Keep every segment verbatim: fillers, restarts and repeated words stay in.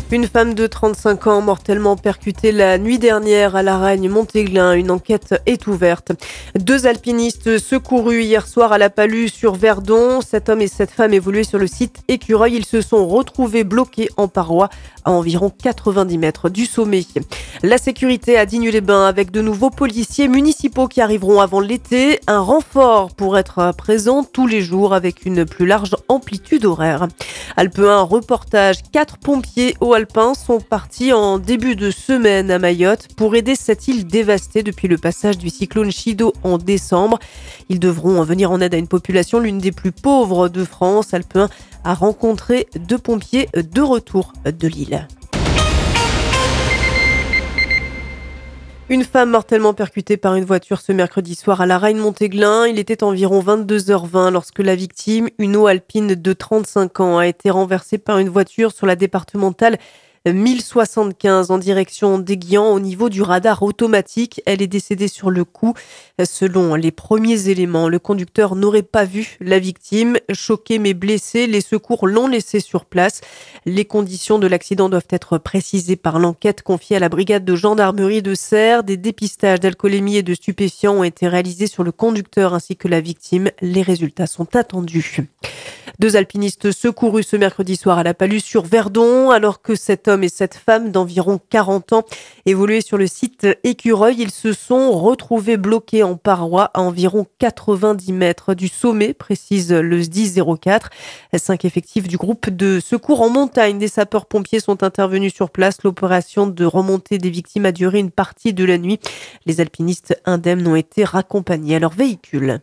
Une femme de trente-cinq ans mortellement percutée la nuit dernière à Laragne-Montéglin. Une enquête est ouverte. Deux alpinistes secourus hier soir à la Palue sur Verdon. Cet homme et cette femme évoluaient sur le site Écureuil. Ils se sont retrouvés bloqués en paroi à environ quatre-vingt-dix mètres du sommet. La sécurité à Digne-les-Bains avec de nouveaux policiers municipaux qui arriveront avant l'été. Un renfort pour être présent tous les jours avec une plus large amplitude horaire. Alpe un reportage. Quatre pompiers hauts alpins sont partis en début de semaine à Mayotte pour aider cette île dévastée depuis le passage du cyclone Chido en décembre. Ils devront venir en aide à une population l'une des plus pauvres de France. Alpe un a rencontré deux pompiers de retour de l'île. Une femme mortellement percutée par une voiture ce mercredi soir à Laragne-Montéglin. Il était environ vingt-deux heures vingt lorsque la victime, une eau alpine de trente-cinq ans, a été renversée par une voiture sur la départementale mille soixante-quinze en direction d'Aiguillon au niveau du radar automatique. Elle est décédée sur le coup. Selon les premiers éléments, le conducteur n'aurait pas vu la victime. Choqué mais blessé, les secours l'ont laissé sur place. Les conditions de l'accident doivent être précisées par l'enquête confiée à la brigade de gendarmerie de Serres. Des dépistages d'alcoolémie et de stupéfiants ont été réalisés sur le conducteur ainsi que la victime. Les résultats sont attendus. Deux alpinistes secourus ce mercredi soir à la Palue sur Verdon, alors que cet homme et cette femme d'environ quarante ans évoluaient sur le site Écureuil. Ils se sont retrouvés bloqués en paroi à environ quatre-vingt-dix mètres du sommet, précise le S D I S zéro quatre. Cinq effectifs du groupe de secours en montagne des sapeurs-pompiers sont intervenus sur place. L'opération de remontée des victimes a duré une partie de la nuit. Les alpinistes indemnes ont été raccompagnés à leur véhicule.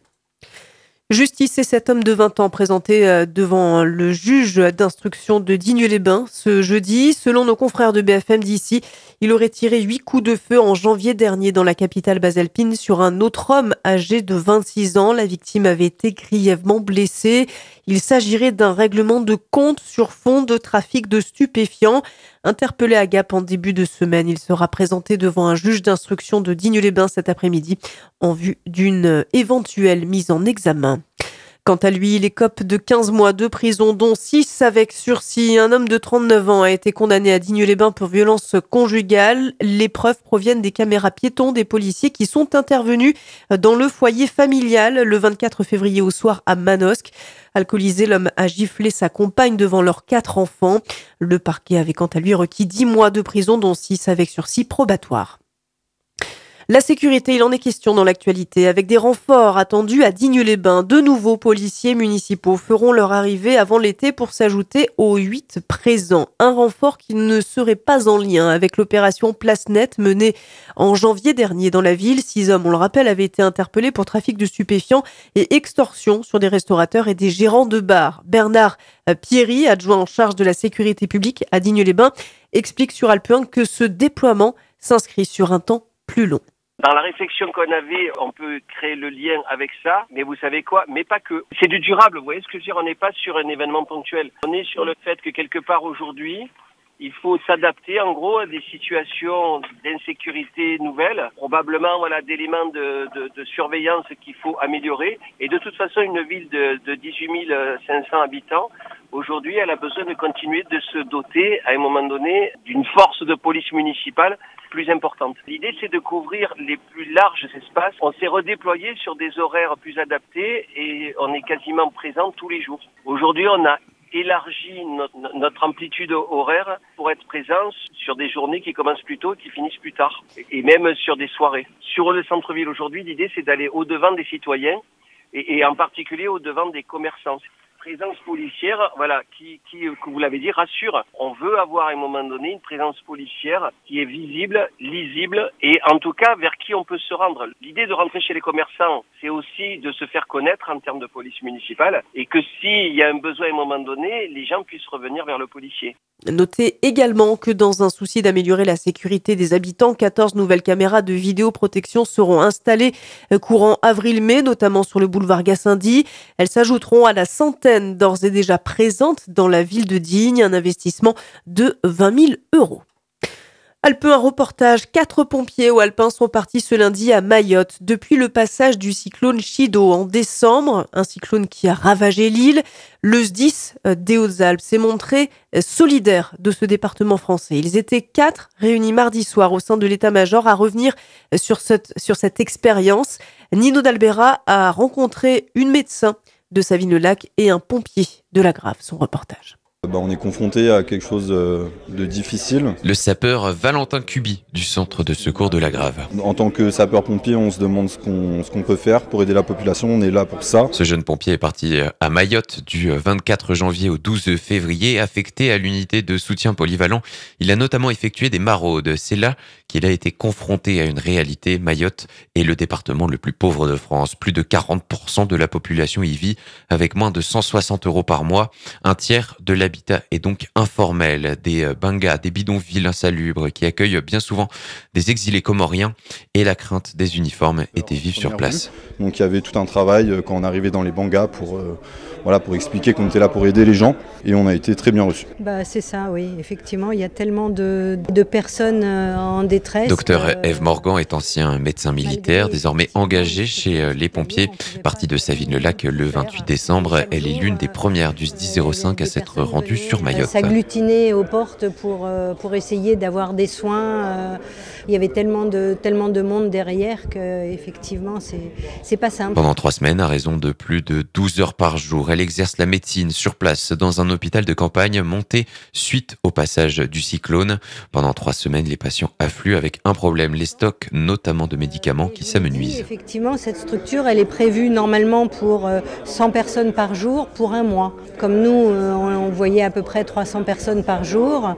Justice et cet homme de vingt ans présenté devant le juge d'instruction de Digne-les-Bains ce jeudi. Selon nos confrères de B F M d'ici, il aurait tiré huit coups de feu en janvier dernier dans la capitale basalpine sur un autre homme âgé de vingt-six ans. La victime avait été grièvement blessée. Il s'agirait d'un règlement de compte sur fond de trafic de stupéfiants. Interpellé à Gap en début de semaine, il sera présenté devant un juge d'instruction de Digne-les-Bains cet après-midi en vue d'une éventuelle mise en examen. Quant à lui, il écope de quinze mois de prison, dont six avec sursis. Un homme de trente-neuf ans a été condamné à Digne-les-Bains pour violence conjugale. Les preuves proviennent des caméras piétons des policiers qui sont intervenus dans le foyer familial le vingt-quatre février au soir à Manosque. Alcoolisé, l'homme a giflé sa compagne devant leurs quatre enfants. Le parquet avait quant à lui requis dix mois de prison, dont six avec sursis probatoire. La sécurité, il en est question dans l'actualité, avec des renforts attendus à Digne-les-Bains. De nouveaux policiers municipaux feront leur arrivée avant l'été pour s'ajouter aux huit présents. Un renfort qui ne serait pas en lien avec l'opération Place Nette menée en janvier dernier dans la ville. Six hommes, on le rappelle, avaient été interpellés pour trafic de stupéfiants et extorsion sur des restaurateurs et des gérants de bars. Bernard Pierry, adjoint en charge de la sécurité publique à Digne-les-Bains, explique sur Alpe un que ce déploiement s'inscrit sur un temps plus long. Dans la réflexion qu'on avait, on peut créer le lien avec ça, mais vous savez quoi, mais pas que. C'est du durable, vous voyez ce que je veux dire, on n'est pas sur un événement ponctuel. On est sur le fait que quelque part aujourd'hui, il faut s'adapter en gros à des situations d'insécurité nouvelles, probablement voilà d'éléments de, de, de surveillance qu'il faut améliorer. Et de toute façon, une ville de, de dix-huit mille cinq cents habitants, aujourd'hui, elle a besoin de continuer de se doter à un moment donné d'une force de police municipale plus importante. L'idée, c'est de couvrir les plus larges espaces. On s'est redéployé sur des horaires plus adaptés et on est quasiment présent tous les jours. Aujourd'hui, on a élargi notre, notre amplitude horaire pour être présent sur des journées qui commencent plus tôt et qui finissent plus tard, et même sur des soirées. Sur le centre-ville aujourd'hui, l'idée, c'est d'aller au-devant des citoyens et, et en particulier au-devant des commerçants. Présence policière, voilà, qui, qui, que vous l'avez dit, rassure. On veut avoir à un moment donné une présence policière qui est visible, lisible et en tout cas vers qui on peut se rendre. L'idée de rentrer chez les commerçants, c'est aussi de se faire connaître en termes de police municipale et que s'il y a un besoin à un moment donné, les gens puissent revenir vers le policier. Notez également que dans un souci d'améliorer la sécurité des habitants, quatorze nouvelles caméras de vidéoprotection seront installées courant avril-mai, notamment sur le boulevard Gassendi. Elles s'ajouteront à la centaine d'ores et déjà présentes dans la ville de Digne, un investissement de vingt mille euros. Alpin, un reportage. Quatre pompiers au Alpin sont partis ce lundi à Mayotte depuis le passage du cyclone Chido en décembre, un cyclone qui a ravagé l'île. Le S D I S des Hautes-Alpes s'est montré solidaire de ce département français. Ils étaient quatre réunis mardi soir au sein de l'état-major à revenir sur cette, sur cette expérience. Nino D'Albera a rencontré une médecin de Savines-le-Lac et un pompier de la Grave. Son reportage. Bah, on est confronté à quelque chose de, de difficile. Le sapeur Valentin Cuby du centre de secours de la Grave. En tant que sapeur-pompier, on se demande ce qu'on, ce qu'on peut faire pour aider la population. On est là pour ça. Ce jeune pompier est parti à Mayotte du vingt-quatre janvier au douze février, affecté à l'unité de soutien polyvalent. Il a notamment effectué des maraudes. C'est là qu'il a été confronté à une réalité. Mayotte est le département le plus pauvre de France. Plus de quarante pour cent de la population y vit avec moins de cent soixante euros par mois. Un tiers de l'habitat est donc informel. Des bangas, des bidonvilles insalubres qui accueillent bien souvent des exilés comoriens et la crainte des uniformes était vive sur place. Donc il y avait tout un travail quand on arrivait dans les bangas pour, euh, voilà, pour expliquer qu'on était là pour aider les gens et on a été très bien reçus. Bah, c'est ça, oui. Effectivement, il y a tellement de, de personnes en détresse. Docteur euh, Ève Morgan est ancien médecin militaire, désormais engagé chez les pompiers. Partie de Savines-le-Lac le vingt-huit décembre, elle est l'une des premières du S D I S zéro cinq à s'être rendue sur Mayotte. S'agglutiner aux portes pour, pour essayer d'avoir des soins. Il y avait tellement de, tellement de monde derrière qu'effectivement, c'est, c'est pas simple. Pendant trois semaines, à raison de plus de douze heures par jour, elle exerce la médecine sur place dans un hôpital de campagne monté suite au passage du cyclone. Pendant trois semaines, les patients affluent avec un problème, les stocks, notamment de médicaments qui s'amenuisent. Effectivement, cette structure, elle est prévue normalement pour cent personnes par jour pour un mois. Comme nous, on voyait à peu près trois cents personnes par jour,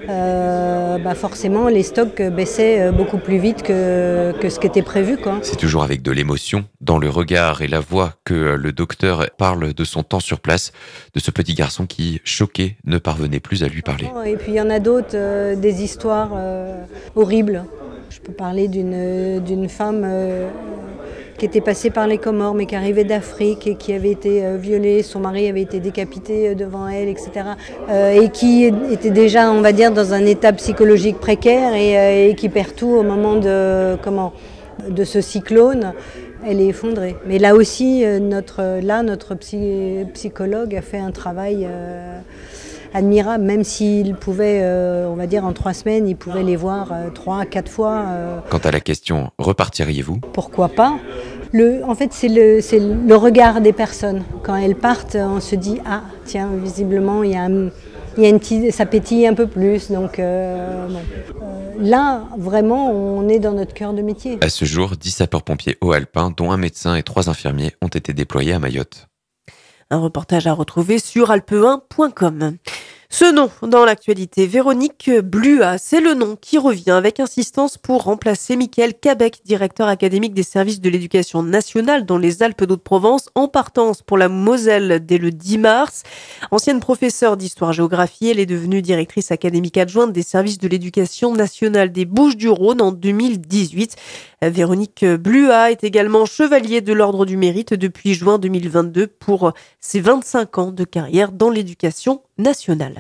euh, bah forcément, les stocks baissaient beaucoup plus vite que, que ce qui était prévu, quoi. C'est toujours avec de l'émotion, dans le regard et la voix, que le docteur parle de son temps sur place, de ce petit garçon qui, choqué, ne parvenait plus à lui parler. Et puis il y en a d'autres, euh, des histoires euh, horribles. Je peux parler d'une, d'une femme euh, qui était passée par les Comores, mais qui arrivait d'Afrique et qui avait été euh, violée, son mari avait été décapité devant elle, et cetera. Euh, et qui était déjà, on va dire, dans un état psychologique précaire et, euh, et qui perd tout au moment de, comment, de ce cyclone. Elle est effondrée. Mais là aussi, notre, là, notre psy, psychologue a fait un travail euh, admirable, même s'il pouvait, euh, on va dire, en trois semaines, il pouvait les voir euh, trois, quatre fois. Euh. Quant à la question, repartiriez-vous ? Pourquoi pas ? Le, en fait, c'est le, c'est le regard des personnes. Quand elles partent, on se dit, ah, tiens, visiblement, il y a un... Il y a une petite, ça pétille un peu plus, donc euh, bon. euh, là, vraiment, on est dans notre cœur de métier. À ce jour, dix sapeurs-pompiers haut-alpins, dont un médecin et trois infirmiers, ont été déployés à Mayotte. Un reportage à retrouver sur alpe un point com. Ce nom dans l'actualité, Véronique Bluat, c'est le nom qui revient avec insistance pour remplacer Michael Cabec, directeur académique des services de l'éducation nationale dans les Alpes d'Haute-Provence, en partance pour la Moselle dès le dix mars. Ancienne professeure d'histoire-géographie, elle est devenue directrice académique adjointe des services de l'éducation nationale des Bouches-du-Rhône en deux mille dix-huit. Véronique Bluat est également chevalier de l'Ordre du Mérite depuis juin deux mille vingt-deux pour ses vingt-cinq ans de carrière dans l'éducation nationale.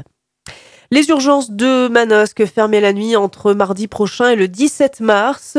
Les urgences de Manosque fermées la nuit entre mardi prochain et le dix-sept mars.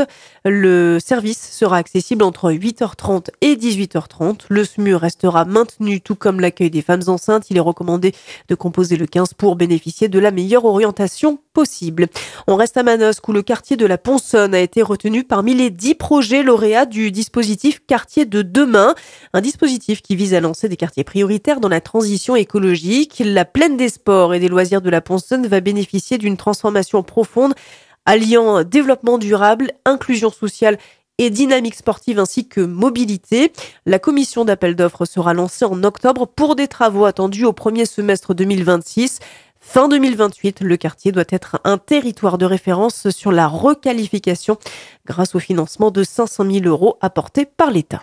Le service sera accessible entre huit heures trente et dix-huit heures trente. Le S M U restera maintenu, tout comme l'accueil des femmes enceintes. Il est recommandé de composer le quinze pour bénéficier de la meilleure orientation possible. On reste à Manosque où le quartier de la Ponsonne a été retenu parmi les dix projets lauréats du dispositif Quartier de demain. Un dispositif qui vise à lancer des quartiers prioritaires dans la transition écologique. La Plaine des sports et des loisirs de la Ponsonne va bénéficier d'une transformation profonde alliant développement durable, inclusion sociale et dynamique sportive ainsi que mobilité. La commission d'appel d'offres sera lancée en octobre pour des travaux attendus au premier semestre deux mille vingt-six. Fin deux mille vingt-huit, le quartier doit être un territoire de référence sur la requalification grâce au financement de cinq cent mille euros apportés par l'État.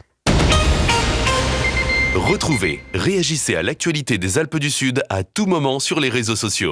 Retrouvez, réagissez à l'actualité des Alpes du Sud à tout moment sur les réseaux sociaux.